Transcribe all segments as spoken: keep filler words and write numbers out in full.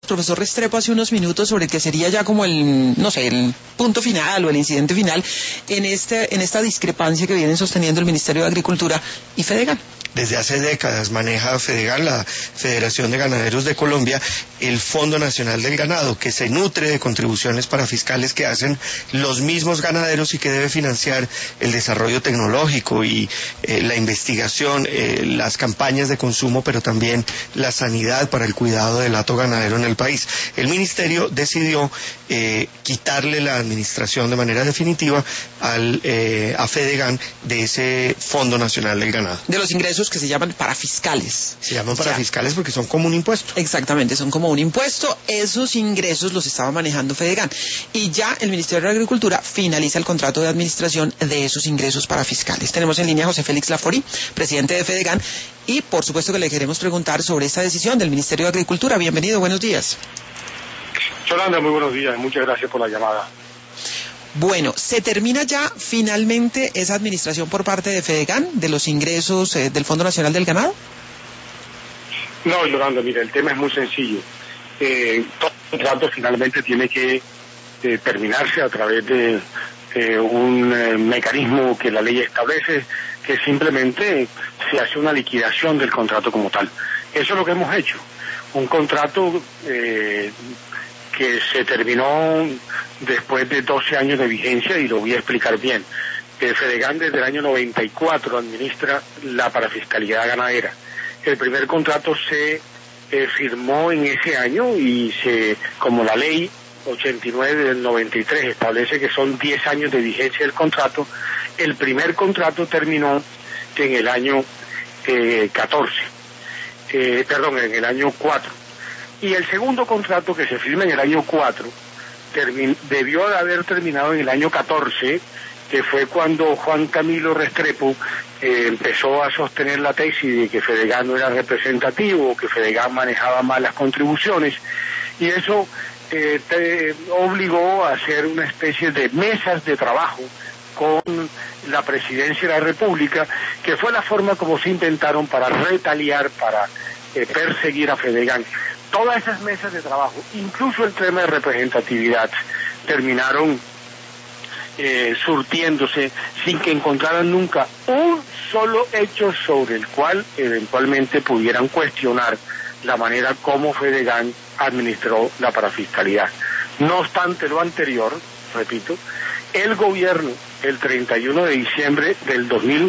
Profesor Restrepo hace unos minutos sobre el que sería ya como el, no sé, el punto final o el incidente final en este, en esta discrepancia que vienen sosteniendo el Ministerio de Agricultura y Fedegan. Desde hace décadas maneja Fedegan, la Federación de Ganaderos de Colombia, el Fondo Nacional del Ganado, que se nutre de contribuciones parafiscales que hacen los mismos ganaderos y que debe financiar el desarrollo tecnológico y eh, la investigación, eh, las campañas de consumo, pero también la sanidad para el cuidado del hato ganadero en el país. El Ministerio decidió eh, quitarle la administración de manera definitiva al, eh, a Fedegan de ese Fondo Nacional del Ganado. De los ingresos que se llaman parafiscales. Se llaman parafiscales porque son como un impuesto. Exactamente, son como un impuesto. Esos ingresos los estaba manejando Fedegan. Y ya el Ministerio de Agricultura finaliza el contrato de administración de esos ingresos parafiscales. Tenemos en línea a José Félix Laforí, presidente de Fedegan, y por supuesto que le queremos preguntar sobre esta decisión del Ministerio de Agricultura. Bienvenido, buenos días. Yolanda, muy buenos días, muchas gracias por la llamada. Bueno, ¿se termina ya finalmente esa administración por parte de Fedegan de los ingresos eh, del Fondo Nacional del Ganado? No, Yolanda, mira, el tema es muy sencillo. Eh, todo contrato finalmente tiene que eh, terminarse a través de eh, un eh, mecanismo que la ley establece, que simplemente se hace una liquidación del contrato como tal. Eso es lo que hemos hecho. Un contrato eh, que se terminó después de doce años de vigencia, y lo voy a explicar bien. Eh, Fedegan desde el año noventa y cuatro administra la parafiscalidad ganadera. El primer contrato se eh, firmó en ese año y se, como la ley ochenta y nueve del noventa y tres establece que son diez años de vigencia del contrato, el primer contrato terminó en el año eh, catorce, eh, perdón, en el año cuatro. Y el segundo contrato, que se firma en el año cuatro, debió de haber terminado en el año catorce, que fue cuando Juan Camilo Restrepo eh, empezó a sostener la tesis de que Fedegan no era representativo, que Fedegan manejaba mal las contribuciones, y eso eh, te obligó a hacer una especie de mesas de trabajo con la Presidencia de la República, que fue la forma como se intentaron para retaliar, para eh, perseguir a Fedegan. Todas esas mesas de trabajo, incluso el tema de representatividad, terminaron eh, surtiéndose sin que encontraran nunca un solo hecho sobre el cual eventualmente pudieran cuestionar la manera como Fedegan administró la parafiscalidad. No obstante lo anterior, repito, el gobierno, el treinta y uno de diciembre del dos mil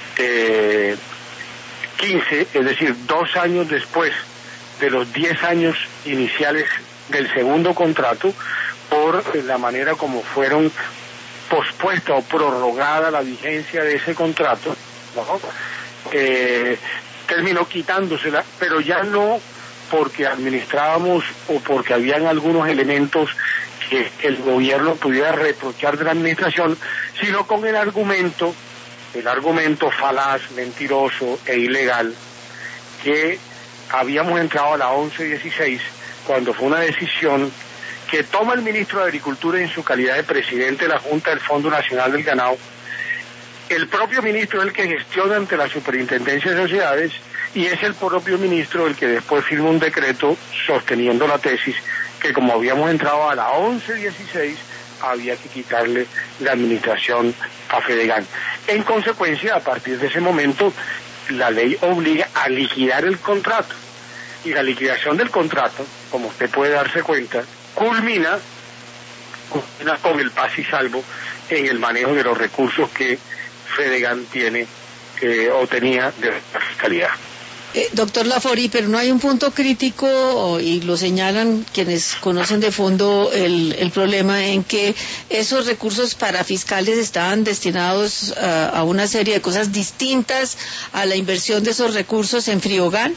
quince, es decir, dos años después de los diez años iniciales del segundo contrato, por la manera como fueron pospuesta o prorrogada la vigencia de ese contrato, ¿no? eh, terminó quitándosela, pero ya no porque administrábamos o porque habían algunos elementos que el gobierno pudiera reprochar de la administración, sino con el argumento, el argumento falaz, mentiroso e ilegal, que habíamos entrado a la once dieciséis cuando fue una decisión que toma el ministro de Agricultura en su calidad de presidente de la Junta del Fondo Nacional del Ganado. El propio ministro es el que gestiona ante la Superintendencia de Sociedades, y es el propio ministro el que después firma un decreto sosteniendo la tesis que, como habíamos entrado a la once dieciséis, había que quitarle la administración a Fedegan. En consecuencia, a partir de ese momento, la ley obliga a liquidar el contrato, y la liquidación del contrato, como usted puede darse cuenta, culmina, culmina con el paz y salvo en el manejo de los recursos que Fedegan tiene eh, o tenía de la fiscalidad. Eh, doctor Laforí, pero no hay un punto crítico, y lo señalan quienes conocen de fondo el, el problema, en que esos recursos parafiscales estaban destinados a, a una serie de cosas distintas a la inversión de esos recursos en Friogan.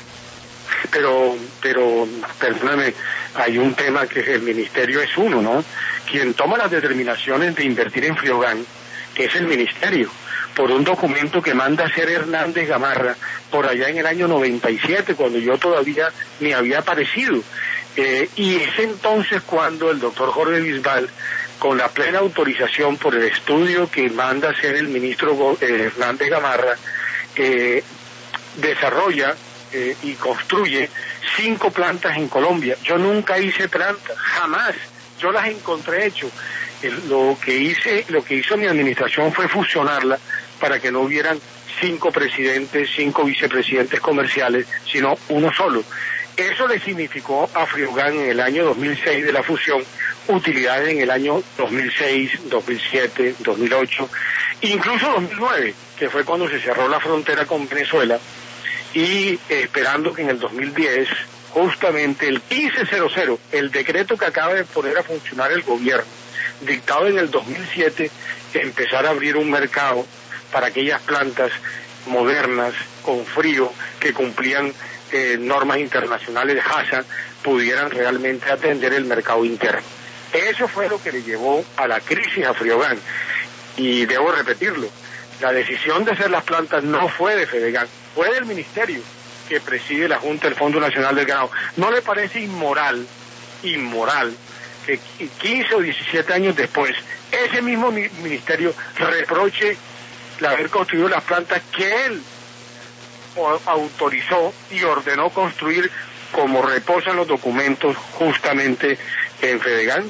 Pero, pero, perdóname, hay un tema que el ministerio es uno, ¿no? Quien toma las determinaciones de invertir en Friogan es el ministerio, por un documento que manda hacer Hernández Gamarra por allá en el año noventa y siete, cuando yo todavía ni había aparecido. Eh, y es entonces cuando el doctor Jorge Bisbal, con la plena autorización por el estudio que manda hacer el ministro eh, Hernández Gamarra, eh, desarrolla eh, y construye cinco plantas en Colombia. Yo nunca hice plantas, jamás. Yo las encontré hecho. El, lo que hice, lo que hizo mi administración fue fusionarla para que no hubieran cinco presidentes, cinco vicepresidentes comerciales, sino uno solo. Eso le significó a Friogan en el año dos mil seis de la fusión utilidades en el año dos mil seis, dos mil siete, dos mil ocho, incluso dos mil nueve, que fue cuando se cerró la frontera con Venezuela, y eh, esperando que en el dos mil diez, justamente el quince cero cero, el decreto que acaba de poner a funcionar el gobierno, dictado en el dos mil siete, que empezara a abrir un mercado para aquellas plantas modernas, con frío, que cumplían eh, normas internacionales de Hasa, pudieran realmente atender el mercado interno. Eso fue lo que le llevó a la crisis a Friogan. Y debo repetirlo, la decisión de hacer las plantas no fue de Fedegan, fue del ministerio que preside la Junta del Fondo Nacional del Ganado. ¿No le parece inmoral, inmoral, que quince o diecisiete años después, ese mismo ministerio reproche el haber construido las plantas que él autorizó y ordenó construir, como reposan los documentos justamente en Fedegan?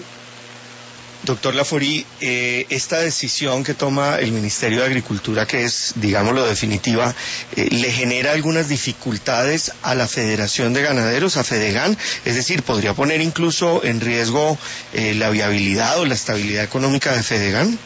Doctor Laforí, eh, esta decisión que toma el Ministerio de Agricultura, que es, digámoslo, definitiva, eh, ¿le genera algunas dificultades a la Federación de Ganaderos, a Fedegan? Es decir, ¿podría poner incluso en riesgo eh, la viabilidad o la estabilidad económica de Fedegan?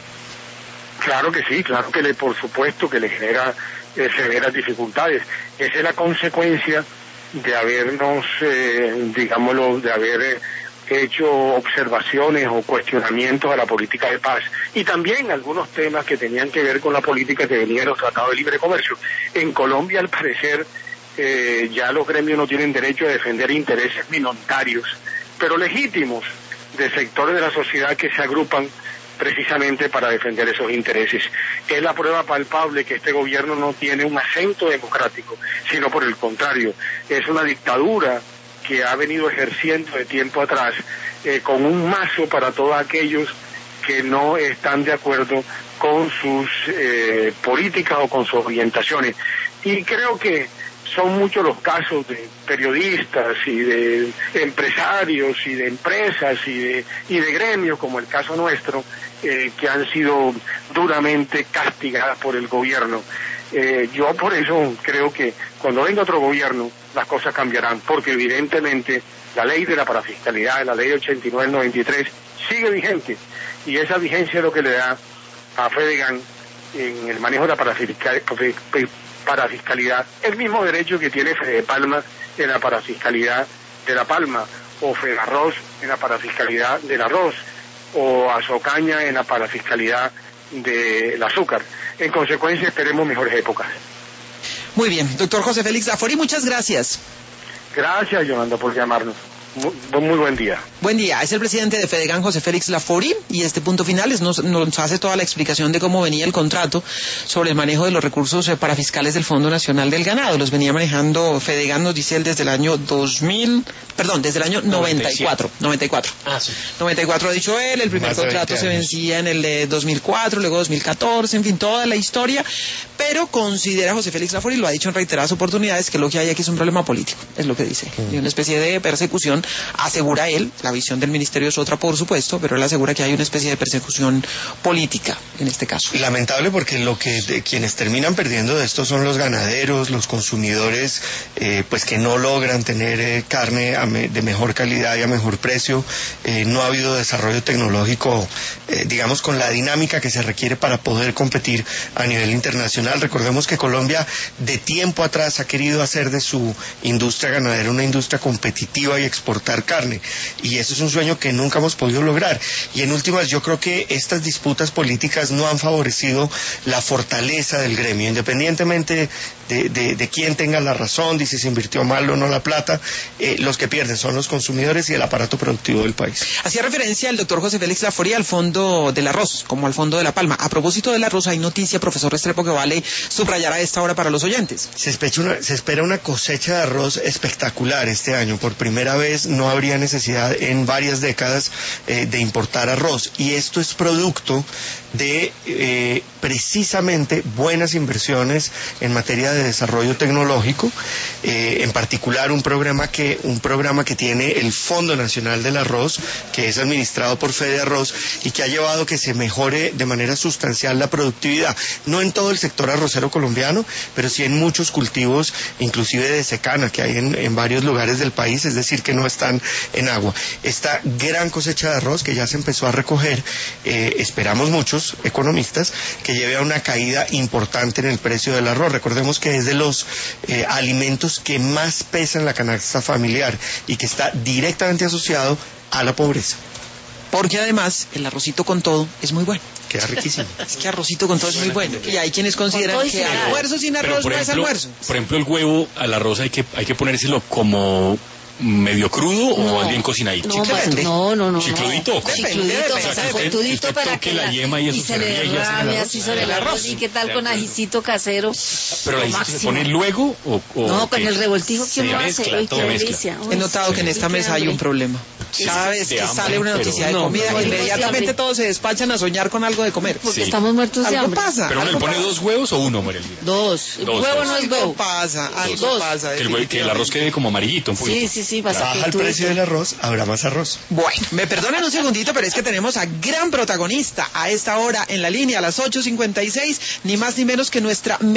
Claro que sí, claro que le, por supuesto que le genera eh, severas dificultades. Esa es la consecuencia de habernos, eh, digámoslo, de haber... Eh, hecho observaciones o cuestionamientos a la política de paz y también algunos temas que tenían que ver con la política que venía en los tratados de libre comercio. En Colombia, al parecer, eh, ya los gremios no tienen derecho a defender intereses minoritarios, pero legítimos, de sectores de la sociedad que se agrupan precisamente para defender esos intereses. Es la prueba palpable que este gobierno no tiene un acento democrático, sino por el contrario, es una dictadura que ha venido ejerciendo de tiempo atrás, eh, con un mazo para todos aquellos que no están de acuerdo con sus eh, políticas o con sus orientaciones. Y creo que son muchos los casos de periodistas y de empresarios y de empresas y de, y de gremios, como el caso nuestro, eh, que han sido duramente castigadas por el gobierno. Eh, yo por eso creo que cuando venga otro gobierno las cosas cambiarán, porque evidentemente la ley de la parafiscalidad, la ley ochenta y nueve noventa y tres, sigue vigente, y esa vigencia es lo que le da a Fedegan en el manejo de la parafiscal, parafiscalidad el mismo derecho que tiene Fedepalma en la parafiscalidad de la palma, o Fedarroz en la parafiscalidad del arroz, o Azocaña en la parafiscalidad del azúcar. En consecuencia, esperemos mejores épocas. Muy bien, doctor José Félix Laforí, muchas gracias. Gracias, Yolanda, por llamarnos. Muy, muy buen día. Buen día. Es el presidente de Fedegan, José Félix Laforí, y este punto final es, nos, nos hace toda la explicación de cómo venía el contrato sobre el manejo de los recursos eh, parafiscales del Fondo Nacional del Ganado. Los venía manejando Fedegan, nos dice él, desde el año dos mil, perdón, desde el año noventa y cuatro. noventa y cuatro. Ah, sí. noventa y cuatro ha dicho él, el primer contrato se vencía en el de dos mil cuatro, luego dos mil catorce, en fin, toda la historia, pero considera José Félix Laforí, lo ha dicho en reiteradas oportunidades, que lo que hay aquí es un problema político, es lo que dice, mm. y una especie de persecución. Asegura él, la visión del ministerio es otra por supuesto, pero él asegura que hay una especie de persecución política en este caso. Lamentable, porque lo que de, quienes terminan perdiendo de esto son los ganaderos, los consumidores, eh, pues que no logran tener eh, carne a me, de mejor calidad y a mejor precio. Eh, no ha habido desarrollo tecnológico, eh, digamos, con la dinámica que se requiere para poder competir a nivel internacional. Recordemos que Colombia de tiempo atrás ha querido hacer de su industria ganadera una industria competitiva y exportar carne, y eso es un sueño que nunca hemos podido lograr. Y en últimas, yo creo que estas disputas políticas no han favorecido la fortaleza del gremio, independientemente de, de, de quién tenga la razón, de si se invirtió mal o no la plata. Eh, los que pierden son los consumidores y el aparato productivo del país. Hacía referencia el doctor José Félix Laforí al fondo del arroz, como al fondo de la palma. A propósito del arroz, hay noticia, profesor Restrepo, que vale subrayar a esta hora para los oyentes. Se espera una, se espera una cosecha de arroz espectacular este año. Por primera vez no habría necesidad en varias décadas eh, de importar arroz, y esto es producto de eh, precisamente buenas inversiones en materia de desarrollo tecnológico, eh, en particular un programa que un programa que tiene el Fondo Nacional del Arroz, que es administrado por Fede Arroz y que ha llevado a que se mejore de manera sustancial la productividad, no en todo el sector arrocero colombiano, pero sí en muchos cultivos, inclusive de secana, que hay en, en varios lugares del país, es decir, que no están en agua. Esta gran cosecha de arroz que ya se empezó a recoger, eh, esperamos muchos economistas, que lleve a una caída importante en el precio del arroz. Recordemos que es de los eh, alimentos que más pesan en la canasta familiar y que está directamente asociado a la pobreza. Porque además el arrocito con todo es muy bueno. Queda riquísimo. Es que arrocito con todo es muy bueno. Y hay quienes consideran que almuerzo sin arroz no es almuerzo. Por ejemplo, el huevo al arroz hay que hay que ponérselo como medio crudo No, o bien cocinadito. No, no, no, no. ¿Chicludito o cómo? Chicludito, Depende, o sea, depende. cotudito Usted para toque que la la yema y eso y se se le ríe y hace derrame el así sobre el arroz. arroz. ¿Y qué tal con ajicito casero? Pero Lo ahí se máximo. pone luego o, o No, con ¿qué? el revoltijo que Se uno mezcla, hace. Uy, todo qué mezcla. delicia. Uy, He notado que en sí, esta qué mesa hay un hambre. problema. Sí, Cada vez de que hambre, sale una pero- noticia de No, comida, no, no. inmediatamente todos se despachan a soñar con algo de comer. Porque Sí. estamos muertos de Algo hambre. pasa. Pero uno le algo pone pasa. dos huevos o uno, María Elvira. Dos. El Dos, huevo dos. no es Algo huevo. pasa, algo Dos. pasa. Que el, hue- que el arroz quede como amarillito un poquito. Sí, sí, sí, Baja el bastante. precio del arroz, habrá más arroz. Bueno, me perdonen un segundito, pero es que tenemos a gran protagonista a esta hora en la línea, a las ocho cincuenta y seis, ni más ni menos que nuestra